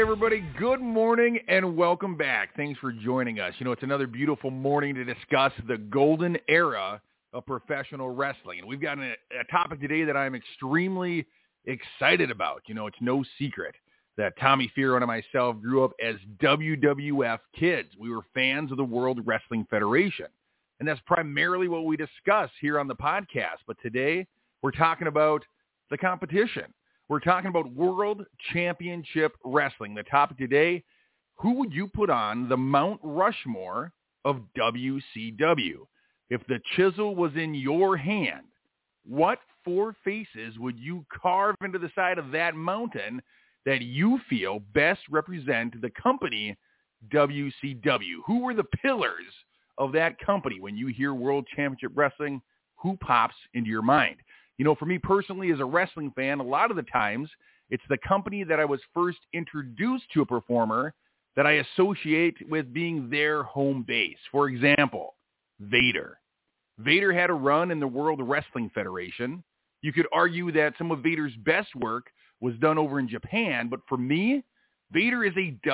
everybody. Good morning and welcome back. Thanks for joining us. You know, it's another beautiful morning to discuss the golden era of professional wrestling. And we've got a topic today that I'm extremely excited about. You know, it's no secret that Tommy Fierro and myself grew up as WWF kids. We were fans of the World Wrestling Federation. And that's primarily what we discuss here on the podcast. But today, we're talking about the competition. We're talking about World Championship Wrestling. The topic today, who would you put on the Mount Rushmore of WCW? If the chisel was in your hand, what four faces would you carve into the side of that mountain that you feel best represent the company WCW? Who were the pillars of that company? When you hear World Championship Wrestling, who pops into your mind? You know, for me personally, as a wrestling fan, a lot of the times, it's the company that I was first introduced to a performer that I associate with being their home base. For example, Vader. Vader had a run in the World Wrestling Federation. You could argue that some of Vader's best work was done over in Japan, but for me, Vader is a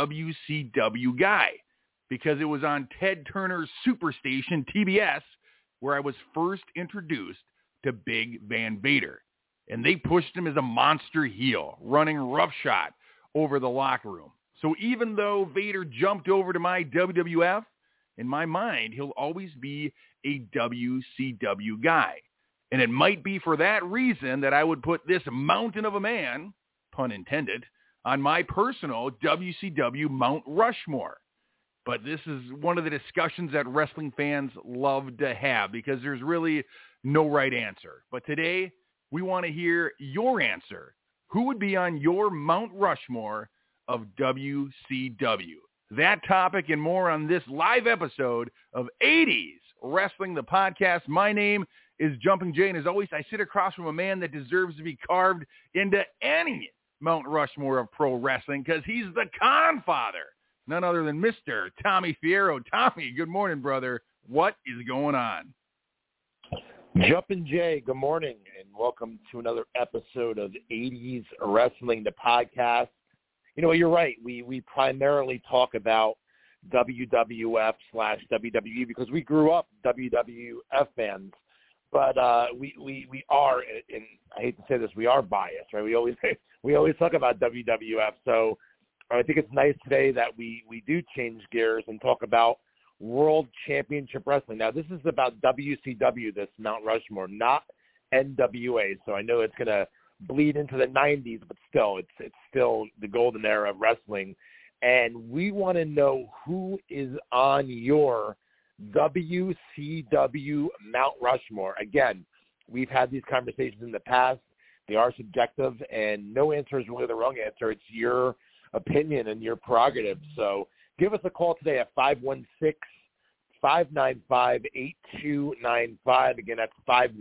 WCW guy because it was on Ted Turner's Superstation, TBS, where I was first introduced to Big Van Vader. And they pushed him as a monster heel, running roughshod over the locker room. So even though Vader jumped over to my WWF, in my mind, he'll always be a WCW guy. And it might be for that reason that I would put this mountain of a man, pun intended, on my personal WCW Mount Rushmore. But this is one of the discussions that wrestling fans love to have because there's really no right answer. But today, we want to hear your answer. Who would be on your Mount Rushmore of WCW? That topic and more on this live episode of 80s Wrestling, the podcast. My name is Jumping Jay, and as always, I sit across from a man that deserves to be carved into any Mount Rushmore of pro wrestling because he's the Confather, none other than Mr. Tommy Fierro. Tommy, good morning, brother. What is going on? Jumpin' Jay, good morning, and welcome to another episode of 80s Wrestling, the podcast. You know, you're right. We primarily talk about WWF/WWE because we grew up WWF fans, but we are, and I hate to say this, we are biased, right? We always talk about WWF, so I think it's nice today that we do change gears and talk about World Championship Wrestling. Now, this is about WCW, this Mount Rushmore, not NWA. So I know it's going to bleed into the 90s, but still, it's still the golden era of wrestling. And we want to know who is on your WCW Mount Rushmore. Again, we've had these conversations in the past. They are subjective, and no answer is really the wrong answer. It's your opinion and your prerogative. So give us a call today at 516-595-8295. Again, that's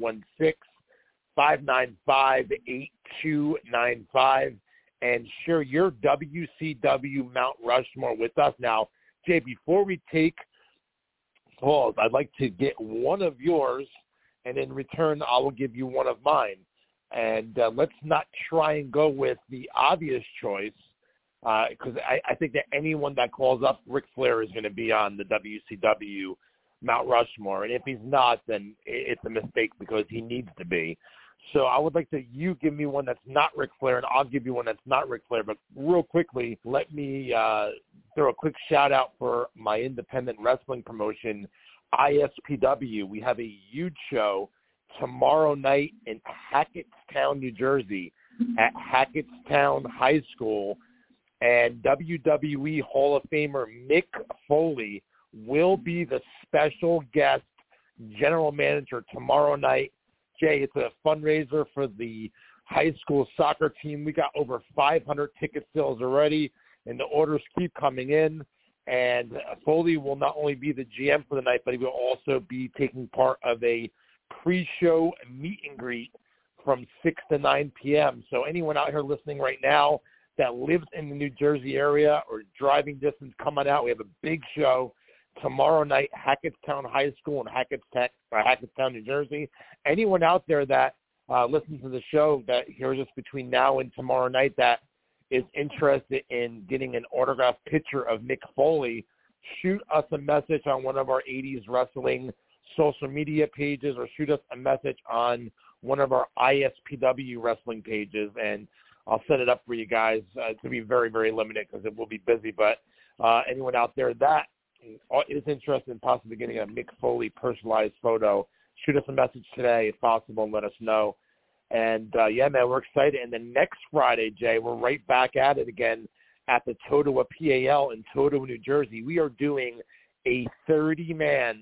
516-595-8295. And share your WCW Mount Rushmore with us. Now, Jay, before we take calls, I'd like to get one of yours, and in return, I will give you one of mine. And let's not try and go with the obvious choice, because I think that anyone that calls up Ric Flair is going to be on the WCW Mount Rushmore. And if he's not, then it's a mistake because he needs to be. So I would like you give me one that's not Ric Flair, and I'll give you one that's not Ric Flair. But real quickly, let me throw a quick shout-out for my independent wrestling promotion, ISPW. We have a huge show tomorrow night in Hackettstown, New Jersey, at Hackettstown High School. And WWE Hall of Famer Mick Foley will be the special guest general manager tomorrow night. Jay, it's a fundraiser for the high school soccer team. We got over 500 ticket sales already, and the orders keep coming in. And Foley will not only be the GM for the night, but he will also be taking part of a pre-show meet and greet from 6 to 9 p.m. So anyone out here listening right now that lives in the New Jersey area or driving distance coming out, we have a big show tomorrow night, Hackettstown High School in Hackettstown, New Jersey. Anyone out there that listens to the show that hears us between now and tomorrow night that is interested in getting an autographed picture of Mick Foley, shoot us a message on one of our 80s Wrestling social media pages, or shoot us a message on one of our ISPW wrestling pages, and I'll set it up for you guys. It's going to be very, very limited because it will be busy, but anyone out there that is interested in possibly getting a Mick Foley personalized photo, shoot us a message today if possible and let us know. And, yeah, man, we're excited. And then next Friday, Jay, we're right back at it again at the Totowa PAL in Totowa, New Jersey. We are doing a 30-man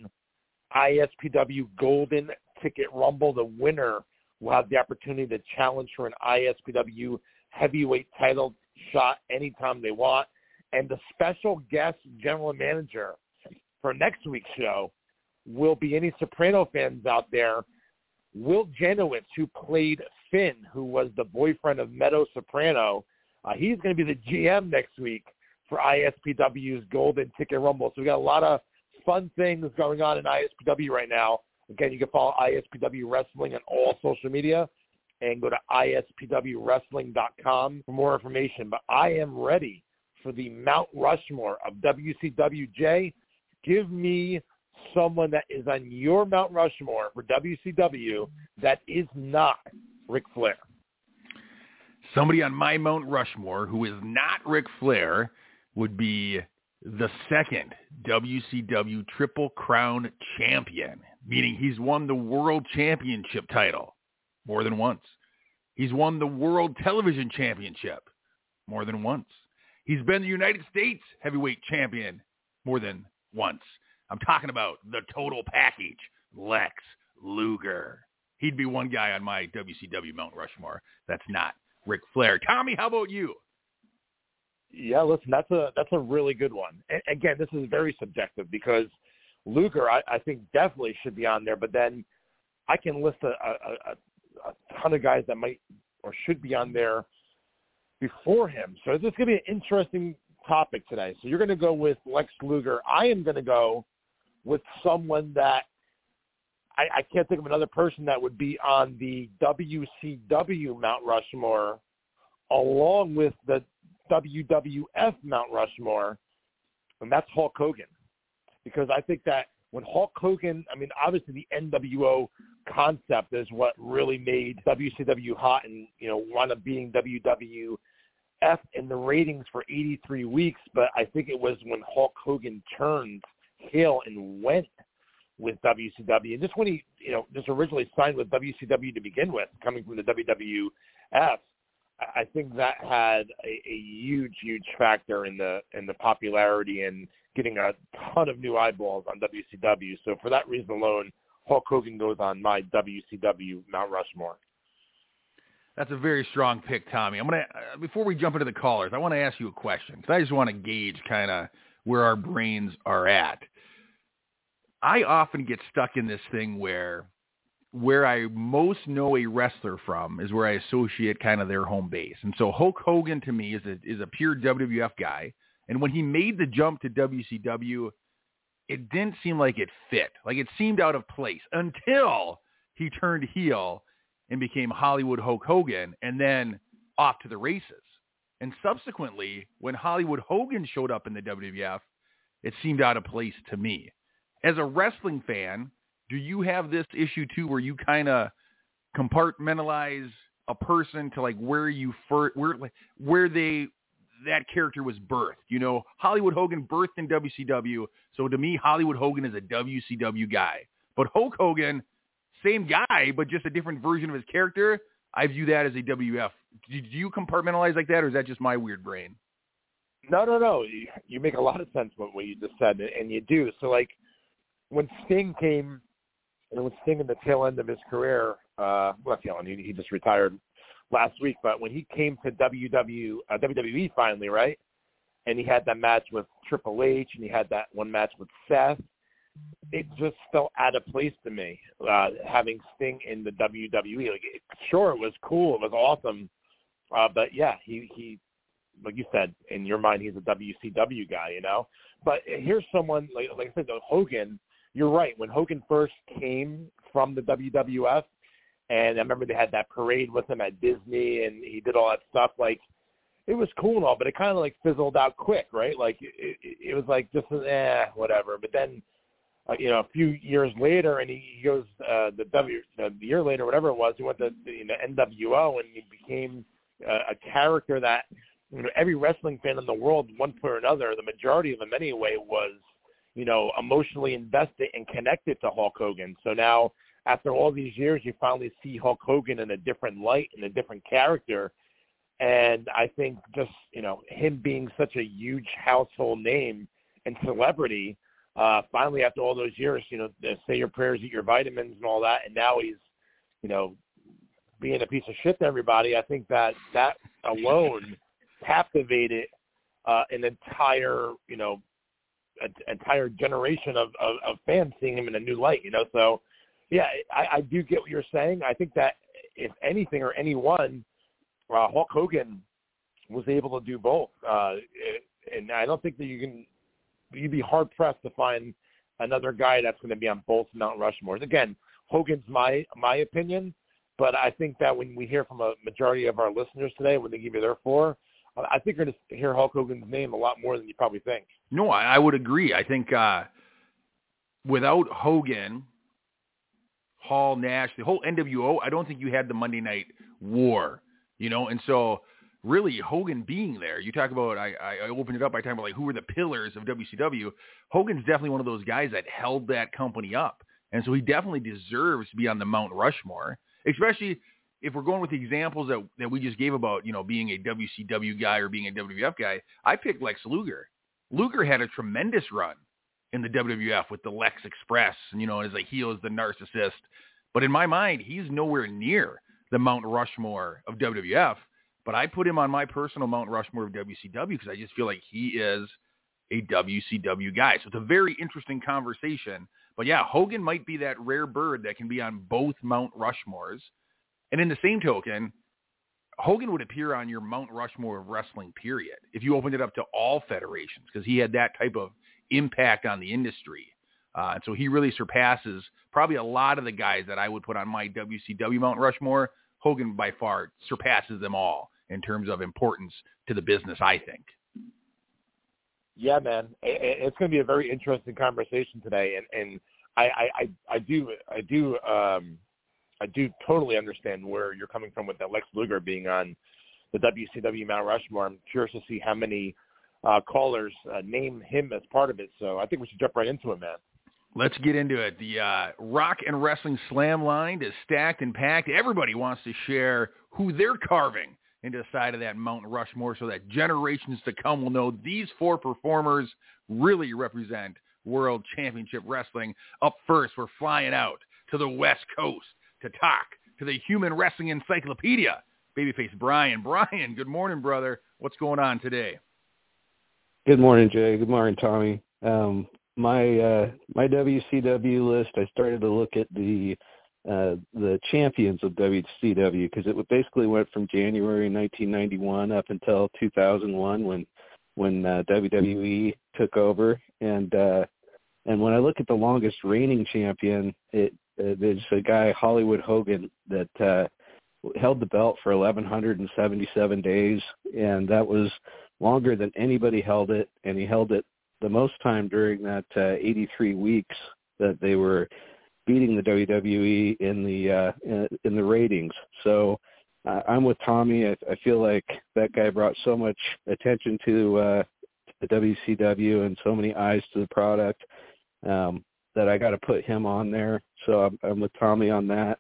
ISPW Golden Ticket Rumble. The winner will have the opportunity to challenge for an ISPW heavyweight title shot anytime they want. And the special guest general manager for next week's show will be, any Soprano fans out there, Will Janowitz, who played Finn, who was the boyfriend of Meadow Soprano. He's going to be the GM next week for ISPW's Golden Ticket Rumble. So we got a lot of fun things going on in ISPW right now. Again, you can follow ISPW Wrestling on all social media and go to ispwwrestling.com for more information. But I am ready for the Mount Rushmore of WCWJ. Give me someone that is on your Mount Rushmore for WCW that is not Ric Flair. Somebody on my Mount Rushmore who is not Ric Flair would be the second WCW Triple Crown champion, meaning he's won the World Championship title more than once. He's won the World Television Championship more than once. He's been the United States Heavyweight Champion more than once. I'm talking about the total package, Lex Luger. He'd be one guy on my WCW Mount Rushmore that's not Ric Flair. Tommy, how about you? Yeah, listen, that's a really good one. Again, this is very subjective because Luger, I think, definitely should be on there, but then I can list a ton of guys that might or should be on there before him. So this is going to be an interesting topic today. So you're going to go with Lex Luger. I am going to go with someone that I can't think of another person that would be on the WCW Mount Rushmore along with the WWF Mount Rushmore, and that's Hulk Hogan. Because I think that when Hulk Hogan, I mean, obviously the NWO concept is what really made WCW hot and, wound up being WWF in the ratings for 83 weeks. But I think it was when Hulk Hogan turned heel and went with WCW. And just when he, just originally signed with WCW to begin with, coming from the WWF, I think that had a huge, huge factor in the popularity and getting a ton of new eyeballs on WCW. So for that reason alone, Hulk Hogan goes on my WCW Mount Rushmore. That's a very strong pick, Tommy. I'm gonna before we jump into the callers, I want to ask you a question because I just want to gauge kind of where our brains are at. I often get stuck in this thing where I most know a wrestler from is where I associate kind of their home base. And so Hulk Hogan to me is a pure WWF guy. And when he made the jump to WCW, it didn't seem like it fit. Like it seemed out of place until he turned heel and became Hollywood Hulk Hogan and then off to the races. And subsequently, when Hollywood Hogan showed up in the WWF, it seemed out of place to me. As a wrestling fan, do you have this issue too, where you kind of compartmentalize a person to like where that character was birthed? Hollywood Hogan birthed in WCW, so to me, Hollywood Hogan is a WCW guy. But Hulk Hogan, same guy, but just a different version of his character. I view that as a WWF. Do you compartmentalize like that, or is that just my weird brain? No. You make a lot of sense with what you just said, and you do. So like when Sting came. And was Sting in the tail end of his career, he just retired last week, but when he came to WWE finally, right, and he had that match with Triple H and he had that one match with Seth, it just felt out of place to me, having Sting in the WWE. Sure, it was cool, it was awesome, but yeah, he like you said, in your mind, he's a WCW guy, But here's someone, like I said, Hogan. You're right. When Hogan first came from the WWF, and I remember they had that parade with him at Disney, and he did all that stuff. Like, it was cool and all, but it kind of like fizzled out quick, right? Like it was like just whatever. But then a few years later, and he goes the year later, whatever it was, he went to the NWO, and he became a character that every wrestling fan in the world, one point or another, the majority of them anyway, was emotionally invested and connected to Hulk Hogan. So now, after all these years, you finally see Hulk Hogan in a different light, in a different character. And I think just, him being such a huge household name and celebrity, finally after all those years, say your prayers, eat your vitamins and all that, and now he's, being a piece of shit to everybody. I think that alone captivated an entire, entire generation of fans seeing him in a new light, So, yeah, I do get what you're saying. I think that if anything or anyone, Hulk Hogan was able to do both. And I don't think that you'd be hard-pressed to find another guy that's going to be on both Mount Rushmores. Again, Hogan's my opinion, but I think that when we hear from a majority of our listeners today, when they give you their four, I think you're going to hear Hulk Hogan's name a lot more than you probably think. No, I would agree. I think without Hogan, Hall, Nash, the whole NWO, I don't think you had the Monday Night War, and so really Hogan being there, you talk about, I opened it up by talking about like who were the pillars of WCW. Hogan's definitely one of those guys that held that company up, and so he definitely deserves to be on the Mount Rushmore, especially if we're going with the examples that we just gave about, being a WCW guy or being a WWF guy. I picked Lex Luger. Luger had a tremendous run in the WWF with the Lex Express, and, as a heel as the narcissist. But in my mind, he's nowhere near the Mount Rushmore of WWF. But I put him on my personal Mount Rushmore of WCW because I just feel like he is a WCW guy. So it's a very interesting conversation. But yeah, Hogan might be that rare bird that can be on both Mount Rushmores. And in the same token, Hogan would appear on your Mount Rushmore of wrestling, period, if you opened it up to all federations, because he had that type of impact on the industry. And so he really surpasses probably a lot of the guys that I would put on my WCW Mount Rushmore. Hogan by far surpasses them all in terms of importance to the business, I think. Yeah, man, it's going to be a very interesting conversation today, and I do totally understand where you're coming from with that Lex Luger being on the WCW Mount Rushmore. I'm curious to see how many callers name him as part of it. So I think we should jump right into it, man. Let's get into it. The Rock and Wrestling Slam line is stacked and packed. Everybody wants to share who they're carving into the side of that Mount Rushmore so that generations to come will know these four performers really represent World Championship Wrestling. Up first, we're flying out to the West Coast to talk to the Human Wrestling Encyclopedia, Babyface Brian. Brian, good morning, brother. What's going on today? Good morning, Jay. Good morning, Tommy. My WCW list, I started to look at the champions of WCW because it basically went from January 1991 up until 2001 when WWE took over. And when I look at the longest reigning champion, there's a guy, Hollywood Hogan, that held the belt for 1,177 days, and that was longer than anybody held it, and he held it the most time during that 83 weeks that they were beating the WWE in the ratings. So I'm with Tommy. I feel like that guy brought so much attention to the WCW and so many eyes to the product that I got to put him on there. So I'm with Tommy on that.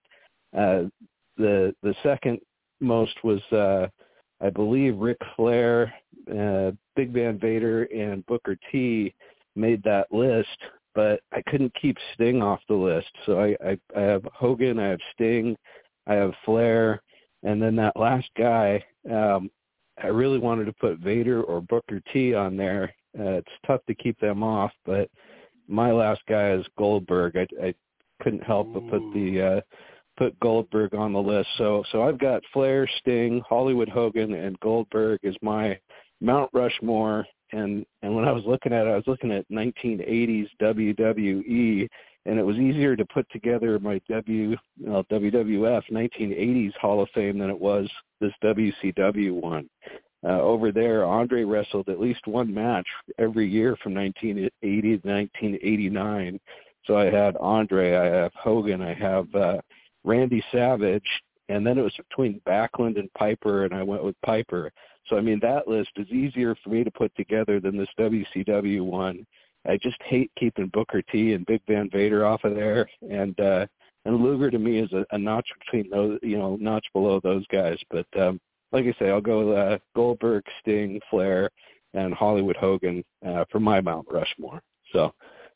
The second most was I believe Ric Flair, Big Van Vader, and Booker T made that list, but I couldn't keep Sting off the list. So I have Hogan, I have Sting, I have Flair, and then that last guy, I really wanted to put Vader or Booker T on there. It's tough to keep them off, but my last guy is Goldberg. I couldn't help but put Goldberg on the list. So I've got Flair, Sting, Hollywood Hogan, and Goldberg as my Mount Rushmore. And when I was looking at it, I was looking at 1980s WWE, and it was easier to put together my WWF 1980s Hall of Fame than it was this WCW one. over there, Andre wrestled at least one match every year from 1980 to 1989. So I had Andre, I have Hogan, I have Randy Savage, and then it was between Backlund and Piper, and I went with Piper. So, I mean, that list is easier for me to put together than this WCW one. I just hate keeping Booker T and Big Van Vader off of there, and Luger to me is a notch between those, notch below those guys. But like I say, I'll go Goldberg, Sting, Flair, and Hollywood Hogan for my Mount Rushmore. So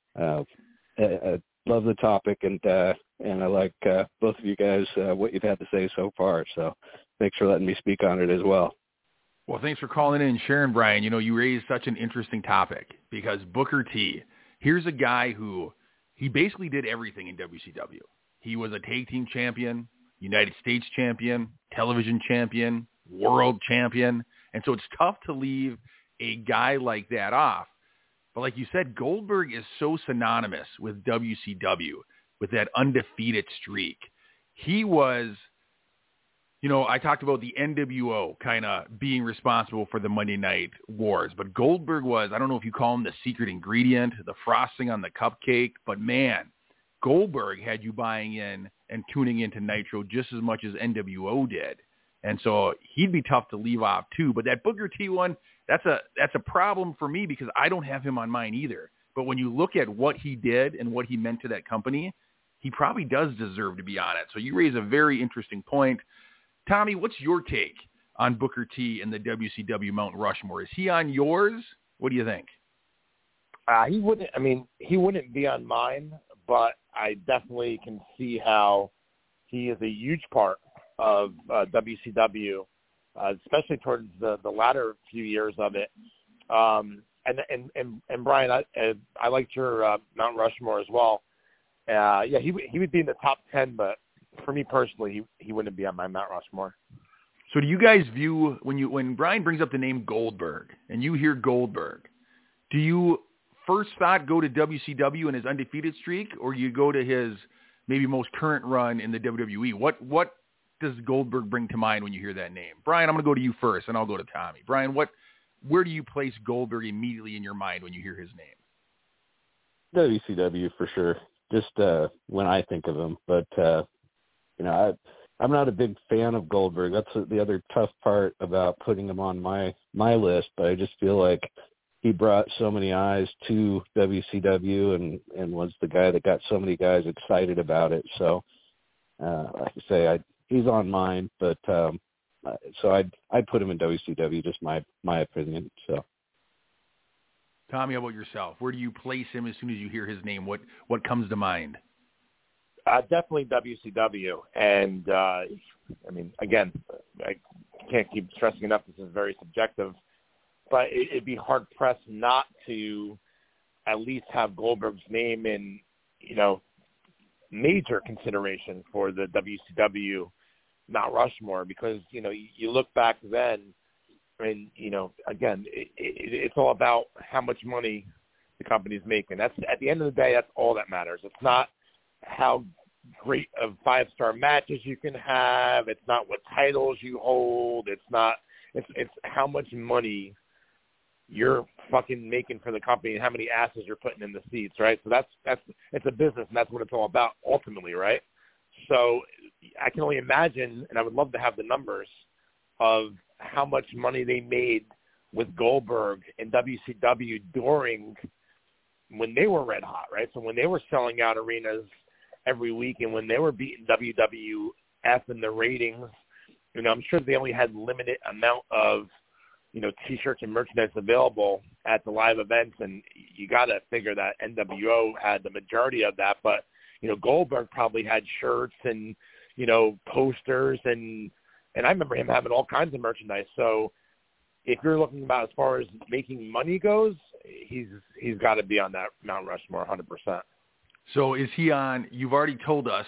I love the topic, and I like both of you guys what you've had to say so far. So thanks for letting me speak on it as well. Well, thanks for calling in and sharing, Brian. You raised such an interesting topic because Booker T, here's a guy who he basically did everything in WCW. He was a tag team champion, United States champion, television champion, world champion. And so it's tough to leave a guy like that off. But like you said, Goldberg is so synonymous with WCW, with that undefeated streak. He was, I talked about the NWO kind of being responsible for the Monday Night Wars, but Goldberg was, I don't know if you call him the secret ingredient, the frosting on the cupcake, but man, Goldberg had you buying in and tuning into Nitro just as much as NWO did. And so he'd be tough to leave off too. But that Booker T one, that's a problem for me because I don't have him on mine either. But when you look at what he did and what he meant to that company, he probably does deserve to be on it. So you raise a very interesting point. Tommy, what's your take on Booker T and the WCW Mount Rushmore? Is he on yours? What do you think? He wouldn't be on mine, but I definitely can see how he is a huge part of WCW, especially towards the latter few years of it. And Brian, I liked your Mount Rushmore as well. He would be in the top 10, but for me personally, he wouldn't be on my Mount Rushmore. So do you guys view, when Brian brings up the name Goldberg and you hear Goldberg, do you first thought go to WCW and his undefeated streak, or you go to his maybe most current run in the WWE? What does Goldberg bring to mind when you hear that name? Brian, I'm going to go to you first, and I'll go to Tommy. Brian, where do you place Goldberg immediately in your mind when you hear his name? WCW for sure, just when I think of him. But, I'm not a big fan of Goldberg. That's the other tough part about putting him on my list, but I just feel like he brought so many eyes to WCW and was the guy that got so many guys excited about it. So, like I say, he's on mine, but so I'd put him in WCW, just my opinion. So, Tommy, how about yourself? Where do you place him as soon as you hear his name? What comes to mind? Definitely WCW, and again, I can't keep stressing enough. This is very subjective, but it'd be hard pressed not to at least have Goldberg's name in, major consideration for the WCW Mount Rushmore, because you look back then, and again, it's all about how much money the company's making. That's, at the end of the day, that's all that matters. It's not how great of 5-star matches you can have. It's not what titles you hold. It's how much money you're fucking making for the company and how many asses you're putting in the seats, right? So it's a business, and that's what it's all about ultimately, right? So I can only imagine, and I would love to have the numbers of how much money they made with Goldberg and WCW during when they were red hot, right? So when they were selling out arenas every week and when they were beating WWF in the ratings, I'm sure they only had limited amount of, T-shirts and merchandise available at the live events, and you got to figure that NWO had the majority of that, but, Goldberg probably had shirts and, posters, and I remember him having all kinds of merchandise. So if you're looking about as far as making money goes, he's got to be on that Mount Rushmore 100%. So is he on, you've already told us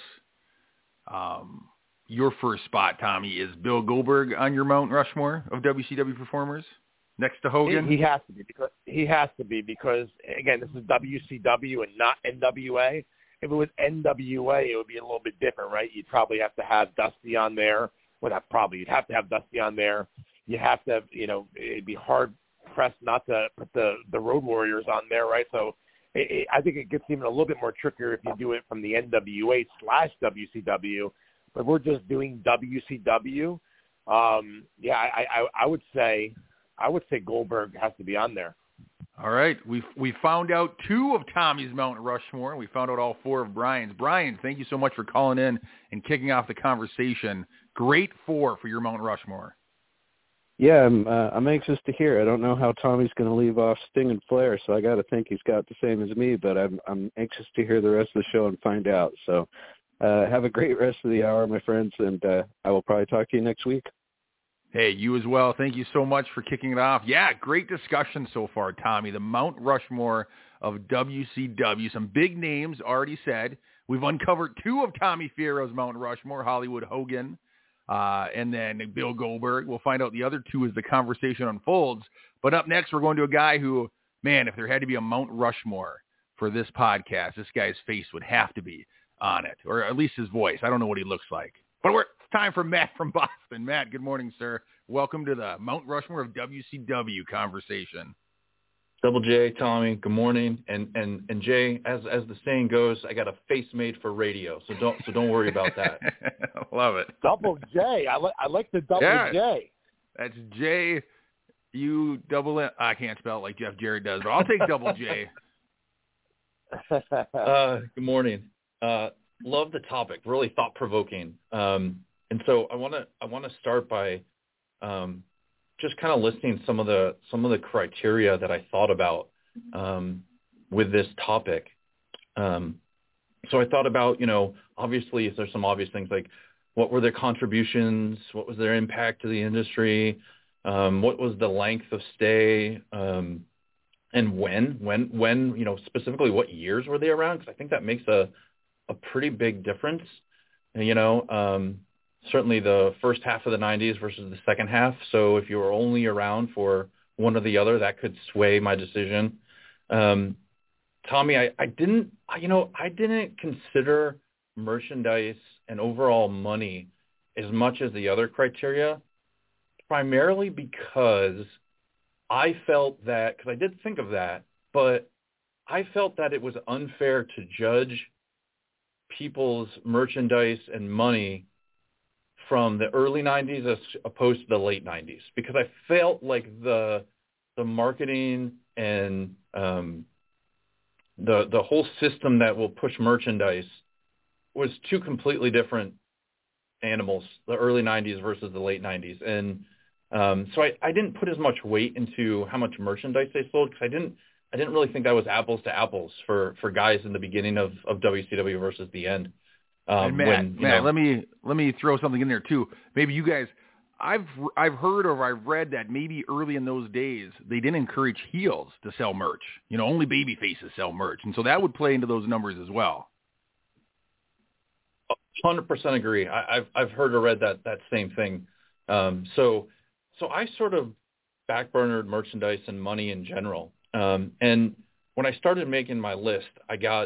your first spot, Tommy. Is Bill Goldberg on your Mount Rushmore of WCW performers next to Hogan? He has to be because again, this is WCW and not NWA. If it was NWA, it would be a little bit different, right? You'd probably have to have Dusty on there. Well, not probably. You'd have to have Dusty on there. you have to, it'd be hard pressed not to put the Road Warriors on there, right? So I think it gets even a little bit more trickier if you do it from the NWA/WCW, but we're just doing WCW. I would say Goldberg has to be on there. All right, we found out 2 of Tommy's Mount Rushmore, and we found out all 4 of Brian's. Brian, thank you so much for calling in and kicking off the conversation. Great 4 for your Mount Rushmore. Yeah, I'm anxious to hear. I don't know how Tommy's going to leave off Sting and Flair, so I got to think he's got the same as me. But I'm anxious to hear the rest of the show and find out. So have a great rest of the hour, my friends, and I will probably talk to you next week. Hey, you as well. Thank you so much for kicking it off. Yeah, great discussion so far, Tommy. The Mount Rushmore of WCW. Some big names already said. We've uncovered 2 of Tommy Fierro's Mount Rushmore, Hollywood Hogan, and then Bill Goldberg. We'll find out the other 2 as the conversation unfolds. But up next, we're going to a guy who, man, if there had to be a Mount Rushmore for this podcast, this guy's face would have to be on it, or at least his voice. I don't know what he looks like. But it's time for Matt from Boston. Matt, good morning, sir. Welcome to the Mount Rushmore of WCW conversation. Double J, Tommy, good morning. And Jay, as the saying goes, I got a face made for radio, so don't worry about that. Love it. Double J. I like the double J. That's J U double N. I can't spell it like Jeff Jarrett does, but I'll take double J. Good morning. Love the topic, really thought provoking. And so I want to start by just kind of listing some of the criteria that I thought about with this topic. So I thought about, obviously there's some obvious things like what were their contributions, what was their impact to the industry, what was the length of stay, and when specifically what years were they around? Because I think that makes a pretty big difference. Certainly the first half of the 90s versus the second half. So if you were only around for one or the other, that could sway my decision. Tommy, I didn't consider merchandise and overall money as much as the other criteria, primarily because I felt that, because I did think of that, but I felt that it was unfair to judge people's merchandise and money from the early 90s as opposed to the late 90s, because I felt like the marketing and the whole system that will push merchandise was 2 completely different animals, the early 90s versus the late 90s. And so I didn't put as much weight into how much merchandise they sold, because I didn't really think that was apples to apples for guys in the beginning of WCW versus the end. And Matt, let me throw something in there too. Maybe you guys, I've heard or I've read that maybe early in those days they didn't encourage heels to sell merch. Only baby faces sell merch, and so that would play into those numbers as well. 100% agree. I've heard or read that same thing. So I sort of backburnered merchandise and money in general. And when I started making my list, I got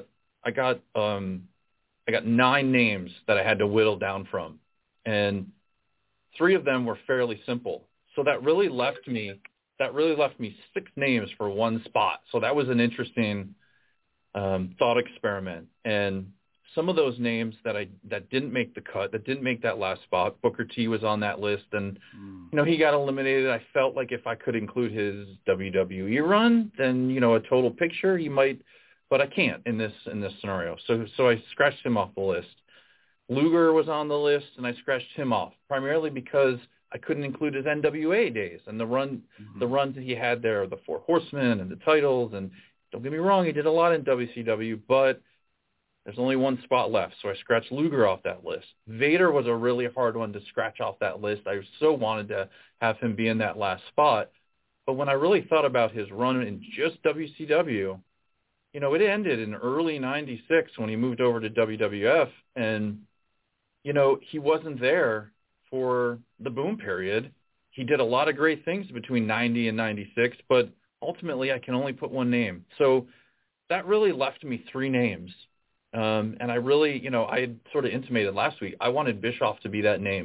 9 names that I had to whittle down from, and 3 of them were fairly simple. So that really left me 6 names for 1 spot. So that was an interesting thought experiment. And some of those names that didn't make the cut, that didn't make that last spot, Booker T was on that list, and he got eliminated. I felt like if I could include his WWE run, then a total picture he might. But I can't in this scenario. So I scratched him off the list. Luger was on the list, and I scratched him off, primarily because I couldn't include his NWA days and the runs that he had there, the 4 Horsemen and the titles. And don't get me wrong, he did a lot in WCW, but there's only 1 spot left. So I scratched Luger off that list. Vader was a really hard one to scratch off that list. I so wanted to have him be in that last spot. But when I really thought about his run in just WCW, it ended in early 96 when he moved over to WWF, and, he wasn't there for the boom period. He did a lot of great things between 90 and 96, but ultimately I can only put 1 name. So that really left me 3 names. And I really, I had sort of intimated last week, I wanted Bischoff to be that name.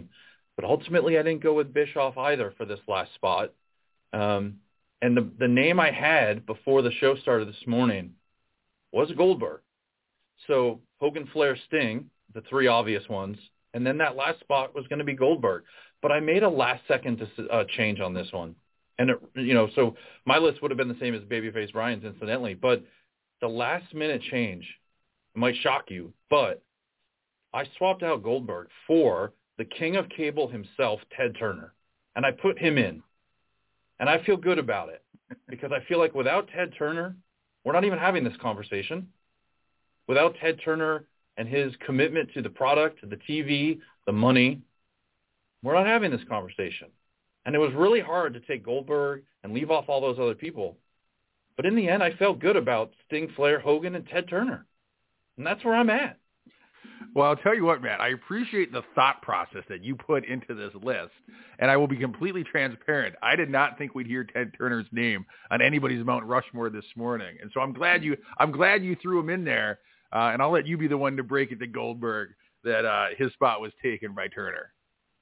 But ultimately, I didn't go with Bischoff either for this last spot. And the name I had before the show started this morning was Goldberg. So Hogan, Flair, Sting, the three obvious ones, and then that last spot was going to be Goldberg. But I made a last-second change on this one. And, so my list would have been the same as Babyface Brian's, incidentally. But the last-minute change might shock you, but I swapped out Goldberg for the king of cable himself, Ted Turner. And I put him in. And I feel good about it because I feel like without Ted Turner, we're not even having this conversation. Without Ted Turner and his commitment to the product, to the TV, the money, we're not having this conversation. And it was really hard to take Goldberg and leave off all those other people. But in the end, I felt good about Sting, Flair, Hogan, and Ted Turner. And that's where I'm at. Well, I'll tell you what, Matt, I appreciate the thought process that you put into this list, and I will be completely transparent. I did not think we'd hear Ted Turner's name on anybody's Mount Rushmore this morning, and so I'm glad you threw him in there, and I'll let you be the one to break it to Goldberg that his spot was taken by Turner.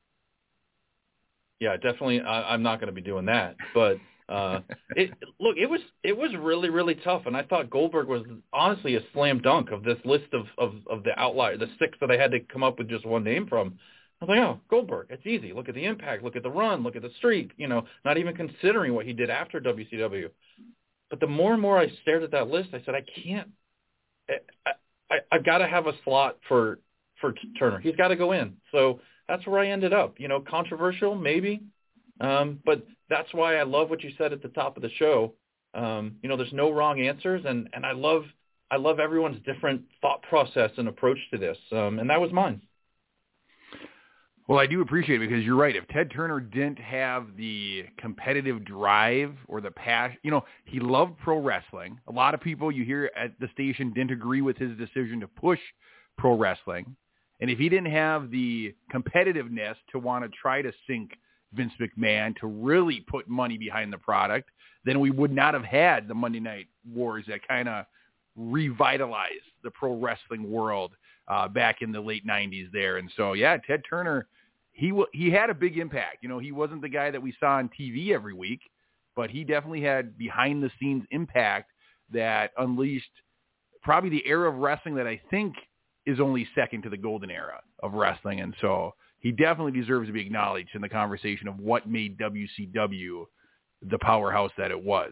Yeah, definitely. I'm not going to be doing that, but it was really, really tough, and I thought Goldberg was honestly a slam dunk of this list of the outlier, the six that I had to come up with just one name from. I was like, oh, Goldberg, it's easy. Look at the impact, look at the run, look at the streak. Not even considering what he did after WCW. But the more and more I stared at that list, I said, I can't. I've got to have a slot for Turner. He's got to go in. So that's where I ended up. Controversial, maybe. But that's why I love what you said at the top of the show. There's no wrong answers, and I love everyone's different thought process and approach to this, and that was mine. Well, I do appreciate it because you're right. If Ted Turner didn't have the competitive drive or the passion, he loved pro wrestling. A lot of people you hear at the station didn't agree with his decision to push pro wrestling. And if he didn't have the competitiveness to want to try to sink Vince McMahon, to really put money behind the product, then we would not have had the Monday Night Wars that kind of revitalized the pro wrestling world back in the late 90s there. And so, yeah, Ted Turner, he had a big impact. He wasn't the guy that we saw on TV every week, but he definitely had behind-the-scenes impact that unleashed probably the era of wrestling that I think is only second to the golden era of wrestling. And so he definitely deserves to be acknowledged in the conversation of what made WCW the powerhouse that it was.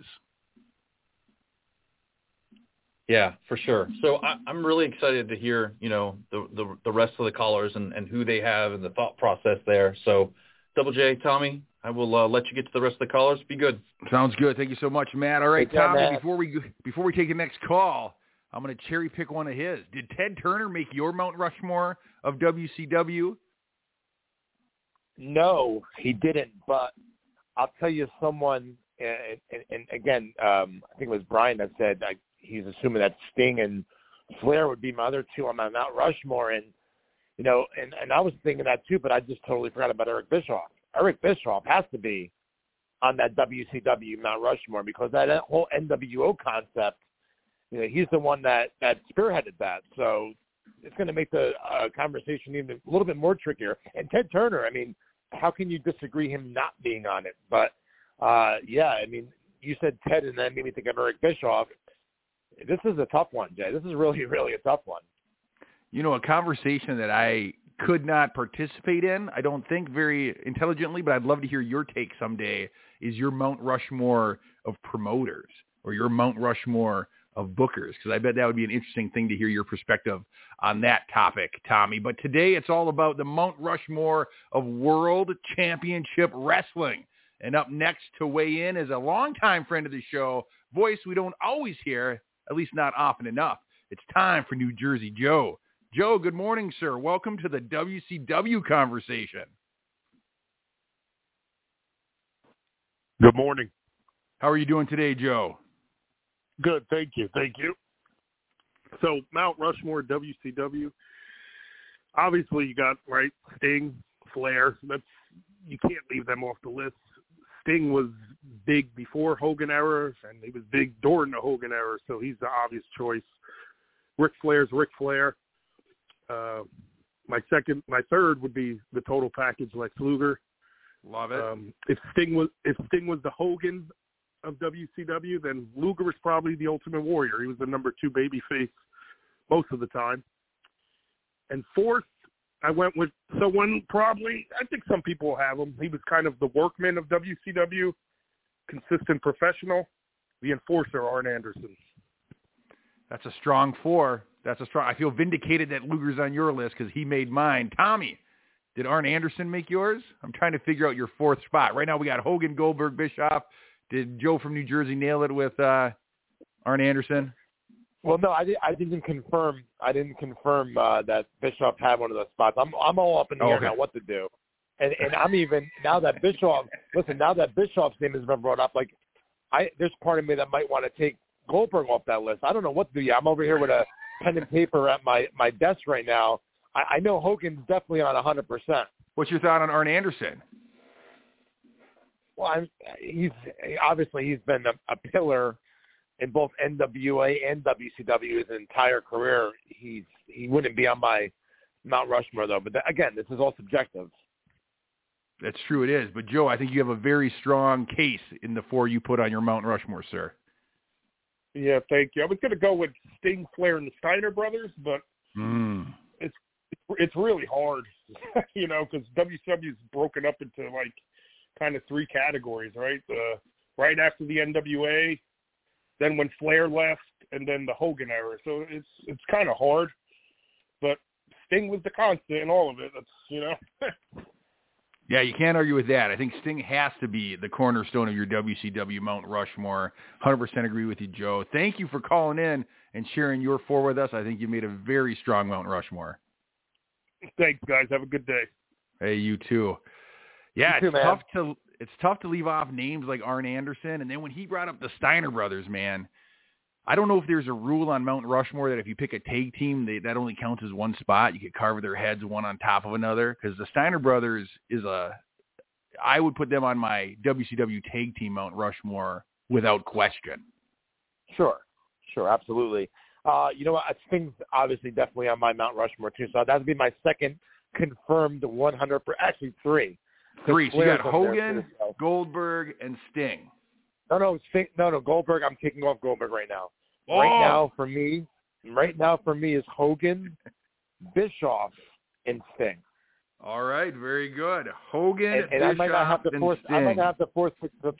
Yeah, for sure. So I'm really excited to hear, the rest of the callers and who they have and the thought process there. So Double J, Tommy, I will let you get to the rest of the callers. Be good. Sounds good. Thank you so much, Matt. All right, Tommy, Matt. before we take the next call, I'm going to cherry pick one of his. Did Ted Turner make your Mount Rushmore of WCW? No, he didn't. But I'll tell you someone, and again, I think it was Brian that said he's assuming that Sting and Flair would be my other two on my Mount Rushmore. And, and I was thinking that too, but I just totally forgot about Eric Bischoff. Eric Bischoff has to be on that WCW Mount Rushmore because that whole NWO concept, he's the one that spearheaded that. So it's going to make the conversation even a little bit more trickier. And Ted Turner, I mean, how can you disagree him not being on it? But, yeah, I mean, you said Ted and then made me think of Eric Bischoff. This is a tough one, Jay. This is really, really a tough one. A conversation that I could not participate in, I don't think very intelligently, but I'd love to hear your take someday, is your Mount Rushmore of promoters or your Mount Rushmore of bookers, because I bet that would be an interesting thing to hear your perspective on that topic, Tommy. But today it's all about the Mount Rushmore of World Championship Wrestling. And up next to weigh in is a longtime friend of the show, voice we don't always hear, at least not often enough. It's time for New Jersey Joe. Joe, good morning, sir. Welcome to the WCW conversation. Good morning. How are you doing today, Joe? Good, thank you. So Mount Rushmore, WCW. Obviously, you got Sting, Flair. You can't leave them off the list. Sting was big before Hogan era, and he was big during the Hogan era, so he's the obvious choice. Ric Flair's Ric Flair. My third would be the total package, Lex Luger. Love it. If Sting was the Hogan of WCW, then Luger was probably the Ultimate Warrior. He was the number 2 babyface most of the time. And fourth, I went with someone probably, I think some people will have him. He was kind of the workman of WCW, consistent professional, the enforcer, Arn Anderson. That's a strong 4. I feel vindicated that Luger's on your list because he made mine. Tommy, did Arn Anderson make yours? I'm trying to figure out your 4th spot. Right now we got Hogan, Goldberg, Bischoff. Did Joe from New Jersey nail it with Arn Anderson? Well, no, I didn't confirm. That Bischoff had one of those spots. I'm all up in the air now what to do, and I'm even now that Bischoff. Listen, now that Bischoff's name has been brought up, like there's part of me that might want to take Goldberg off that list. I don't know what to do. I'm over here with a pen and paper at my desk right now. I know Hogan's definitely on 100%. What's your thought on Arn Anderson? Well, he's been a pillar in both NWA and WCW his entire career. He wouldn't be on my Mount Rushmore though. But again, this is all subjective. That's true, it is. But Joe, I think you have a very strong case in the 4 you put on your Mount Rushmore, sir. Yeah, thank you. I was going to go with Sting, Flair, and the Steiner brothers, but it's really hard, because WCW is broken up into like kind of 3 categories, right? Right after the NWA, then when Flair left, and then the Hogan era. So it's kind of hard, but Sting was the constant in all of it. That's Yeah, you can't argue with that. I think Sting has to be the cornerstone of your WCW Mount Rushmore. 100% agree with you, Joe. Thank you for calling in and sharing your 4 with us. I think you made a very strong Mount Rushmore. Thanks, guys. Have a good day. Hey, you too. Yeah, you too, it's tough to leave off names like Arn Anderson. And then when he brought up the Steiner brothers, man, I don't know if there's a rule on Mount Rushmore that if you pick a tag team, that only counts as 1 spot. You could carve their heads one on top of another. Because the Steiner brothers I would put them on my WCW tag team Mount Rushmore without question. Sure, absolutely. You know what? Sting's obviously definitely on my Mount Rushmore too. So that would be my second confirmed 100%. Actually, 3. 3. So you got Hogan, Goldberg, and Sting. No, Sting. No, Goldberg. I'm taking off Goldberg right now. Oh. Right now for me is Hogan, Bischoff, and Sting. All right, very good. Hogan, and Bischoff, I might not have the 4th. Sting. I might not have the 4th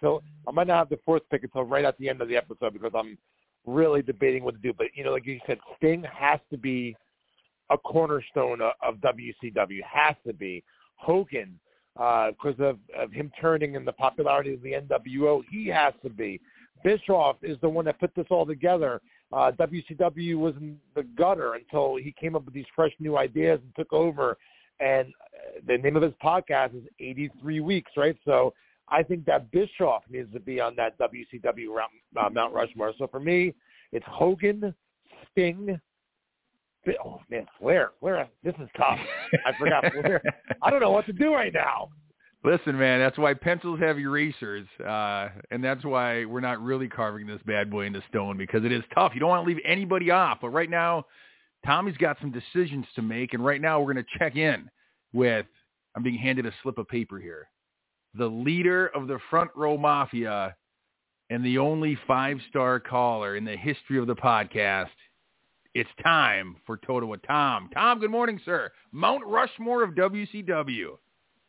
pick until right at the end of the episode because I'm really debating what to do. But like you said, Sting has to be a cornerstone of WCW. Has to be. Hogan, because of him turning and the popularity of the NWO, he has to be. Bischoff is the one that put this all together. WCW was in the gutter until he came up with these fresh new ideas and took over. And the name of his podcast is 83 Weeks, right? So I think that Bischoff needs to be on that WCW Mount Rushmore. So for me, it's Hogan, Sting. Oh, man, Flair. This is tough. I forgot Flair. I don't know what to do right now. Listen, man, that's why pencils have erasers, and that's why we're not really carving this bad boy into stone because it is tough. You don't want to leave anybody off. But right now, Tommy's got some decisions to make, and right now we're going to check in with, I'm being handed a slip of paper here, the leader of the Front Row Mafia and the only 5-star caller in the history of the podcast. It's time for Toto with Tom. Tom, good morning, sir. Mount Rushmore of WCW.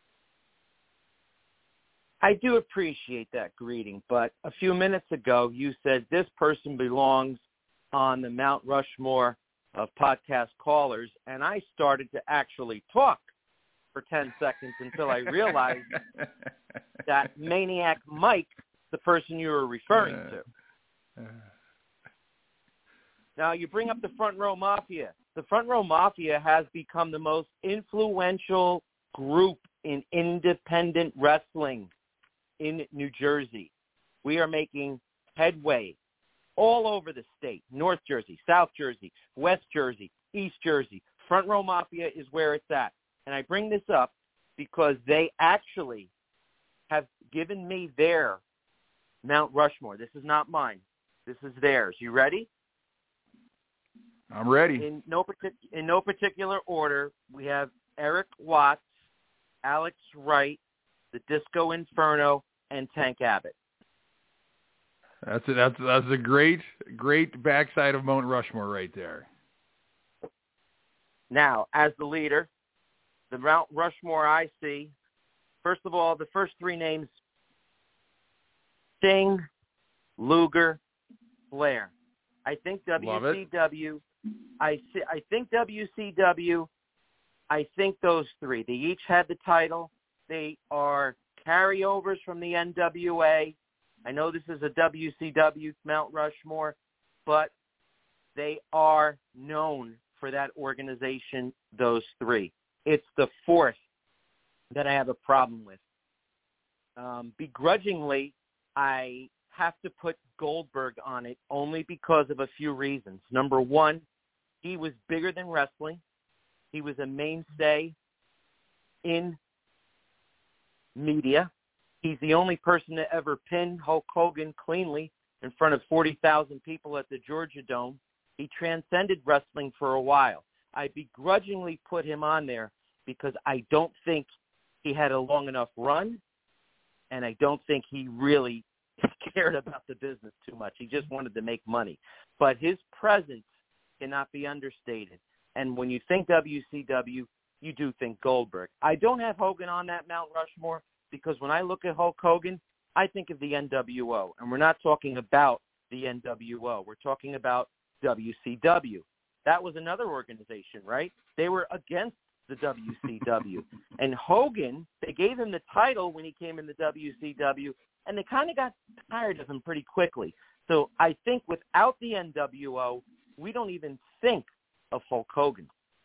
I do appreciate that greeting, but a few minutes ago you said this person belongs on the Mount Rushmore of podcast callers, and I started to actually talk for 10 seconds until I realized that Maniac Mike, the person you were referring to. Now, you bring up the Front Row Mafia. The Front Row Mafia has become the most influential group in independent wrestling in New Jersey. We are making headway all over the state, North Jersey, South Jersey, West Jersey, East Jersey. Front Row Mafia is where it's at. And I bring this up because they actually have given me their Mount Rushmore. This is not mine. This is theirs. You ready? I'm ready. In no particular order, we have Eric Watts, Alex Wright, the Disco Inferno, and Tank Abbott. That's a great backside of Mount Rushmore right there. Now, as the leader, the Mount Rushmore I see, first of all, the first three names, Sting, Luger, Flair. I think WCW. I think WCW. I think those three. They each had the title. They are carryovers from the NWA. I know this is a WCW Mount Rushmore, but they are known for that organization, those three. It's the fourth that I have a problem with. Begrudgingly, I have to put Goldberg on it only because of a few reasons. Number one, he was bigger than wrestling. He was a mainstay in media. He's the only person to ever pin Hulk Hogan cleanly in front of 40,000 people at the Georgia Dome. He transcended wrestling for a while. I begrudgingly put him on there because I don't think he had a long enough run, and I don't think he really cared about the business too much. He just wanted to make money. But his presence cannot be understated. And when you think WCW, you do think Goldberg. I don't have Hogan on that Mount Rushmore because when I look at Hulk Hogan, I think of the NWO. And we're not talking about the NWO. We're talking about WCW. That was another organization, right? They were against the WCW. And Hogan, they gave him the title when he came in the WCW, and they kind of got tired of him pretty quickly. So I think without the NWO, we don't even think of Hulk Hogan.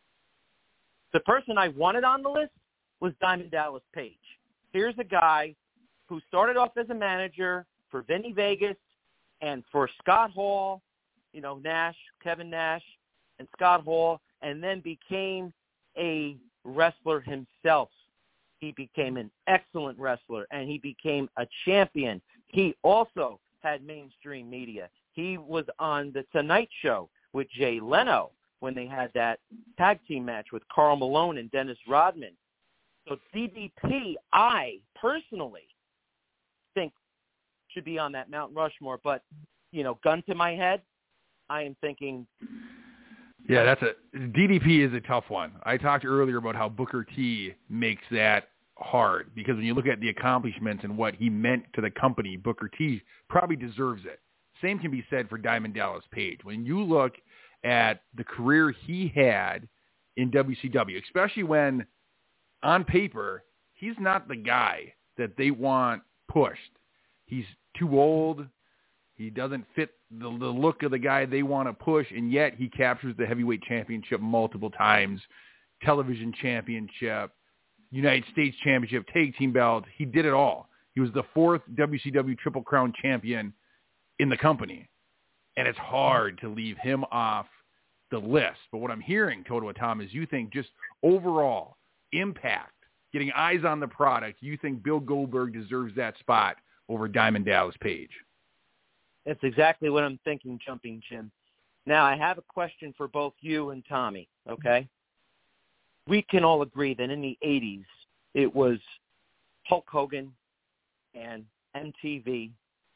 The person I wanted on the list was Diamond Dallas Page. Here's a guy who started off as a manager for Vinny Vegas and for Scott Hall, Nash, Kevin Nash, and Scott Hall, and then became a wrestler himself. He became an excellent wrestler, and he became a champion. He also had mainstream media. He was on The Tonight Show with Jay Leno when they had that tag team match with Karl Malone and Dennis Rodman. So DDP, I personally think should be on that Mount Rushmore, but, gun to my head, I am thinking. Yeah, DDP is a tough one. I talked earlier about how Booker T makes that hard because when you look at the accomplishments and what he meant to the company, Booker T probably deserves it. Same can be said for Diamond Dallas Page. When you look at the career he had in WCW, especially when on paper, he's not the guy that they want pushed. He's too old. He doesn't fit the look of the guy they want to push, and yet he captures the heavyweight championship multiple times, television championship, United States championship, tag team belt. He did it all. He was the fourth WCW Triple Crown champion in the company, and it's hard to leave him off the list. But what I'm hearing, Toto and Tom, is you think just overall impact, getting eyes on the product, you think Bill Goldberg deserves that spot over Diamond Dallas Page. That's exactly what I'm thinking, Jumping Jim. Now, I have a question for both you and Tommy, okay? We can all agree that in the 80s, it was Hulk Hogan and MTV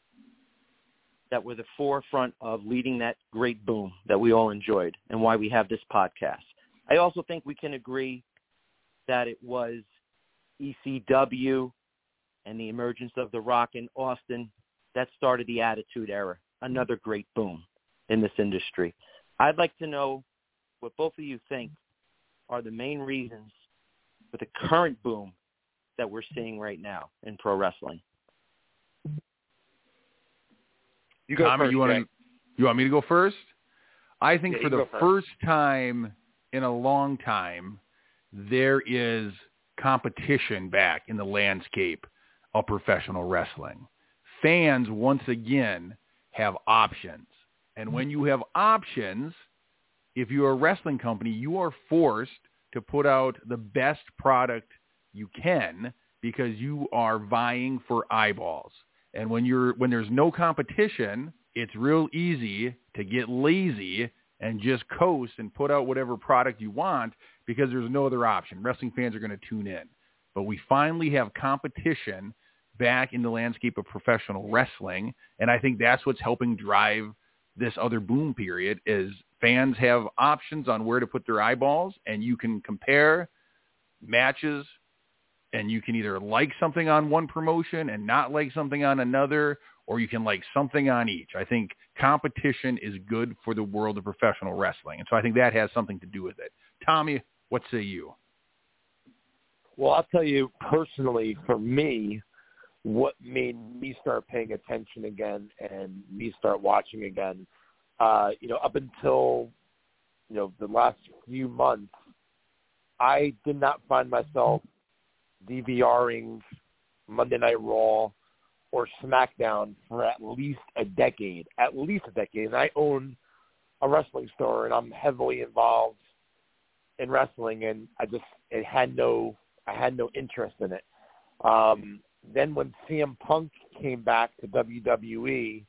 that were the forefront of leading that great boom that we all enjoyed and why we have this podcast. I also think we can agree that it was ECW and the emergence of The Rock in Austin that started the Attitude Era, another great boom in this industry. I'd like to know what both of you think are the main reasons for the current boom that we're seeing right now in pro wrestling. You go Tommy, first, you want me to go first? I think for the first time in a long time, there is competition back in the landscape of professional wrestling. Fans, once again, have options. And when you have options, if you're a wrestling company, you are forced to put out the best product you can because you are vying for eyeballs. And when there's no competition, it's real easy to get lazy and just coast and put out whatever product you want because there's no other option. Wrestling fans are going to tune in. But we finally have competition back in the landscape of professional wrestling, and I think that's what's helping drive this other boom period is fans have options on where to put their eyeballs, and you can compare matches, and you can either like something on one promotion and not like something on another, or you can like something on each. I think competition is good for the world of professional wrestling, and so I think that has something to do with it. Tommy, what say you? Well, I'll tell you personally, for me, what made me start paying attention again and me start watching again, up until, the last few months, I did not find myself DVRing Monday Night Raw or SmackDown for at least a decade. And I own a wrestling store, and I'm heavily involved in wrestling, and I had no interest in it. Then when CM Punk came back to WWE,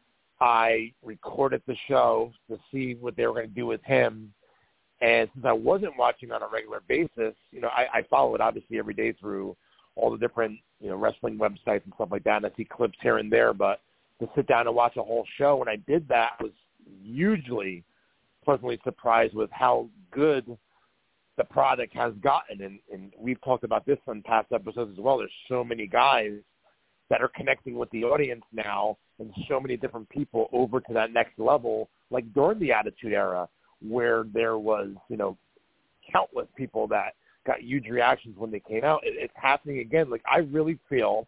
I recorded the show to see what they were going to do with him. And since I wasn't watching on a regular basis, I follow it obviously every day through all the different, wrestling websites and stuff like that. And I see clips here and there, but to sit down and watch a whole show, when I did that, I was hugely pleasantly surprised with how good the product has gotten. And we've talked about this on past episodes as well. There's so many guys that are connecting with the audience now, and so many different people over to that next level, like during the Attitude Era, where there was, countless people that got huge reactions when they came out. It's happening again. Like, I really feel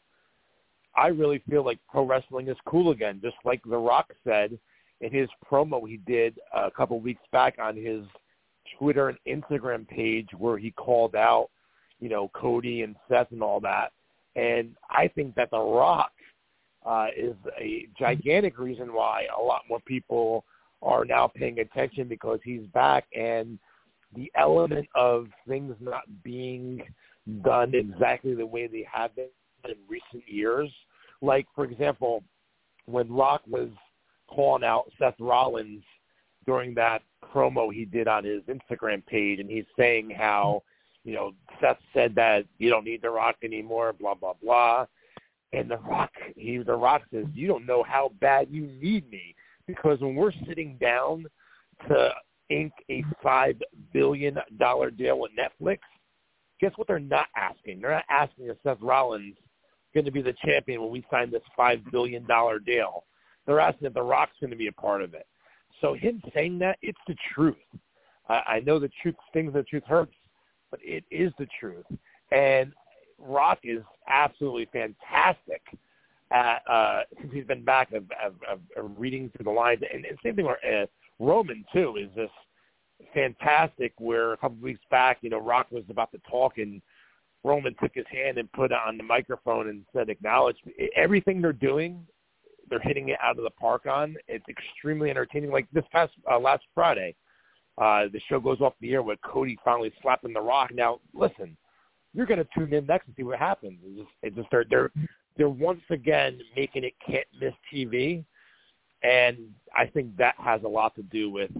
like pro wrestling is cool again, just like The Rock said in his promo he did a couple of weeks back on his Twitter and Instagram page, where he called out, Cody and Seth and all that. And I think that The Rock is a gigantic reason why a lot more people are now paying attention, because he's back, and the element of things not being done exactly the way they have been in recent years. Like, for example, when Rock was calling out Seth Rollins during that promo he did on his Instagram page, and he's saying how, Seth said that you don't need The Rock anymore, blah, blah, blah. And The Rock says, you don't know how bad you need me, because when we're sitting down to ink a $5 billion deal with Netflix, guess what they're not asking? They're not asking if Seth Rollins is going to be the champion when we sign this $5 billion deal. They're asking if The Rock's going to be a part of it. So him saying that, it's the truth. I know the truth stings, the truth hurts, but it is the truth. And Rock is absolutely fantastic at, since he's been back, of reading through the lines. And same thing where Roman, too, is just fantastic, where a couple of weeks back, Rock was about to talk, and Roman took his hand and put it on the microphone and said, acknowledge me. Everything they're doing, they're hitting it out of the park on. It's extremely entertaining. Like this past last Friday, the show goes off the air with Cody finally slapping The Rock. Now, listen, you're going to tune in next and see what happens. They're once again making it can't miss TV, and I think that has a lot to do with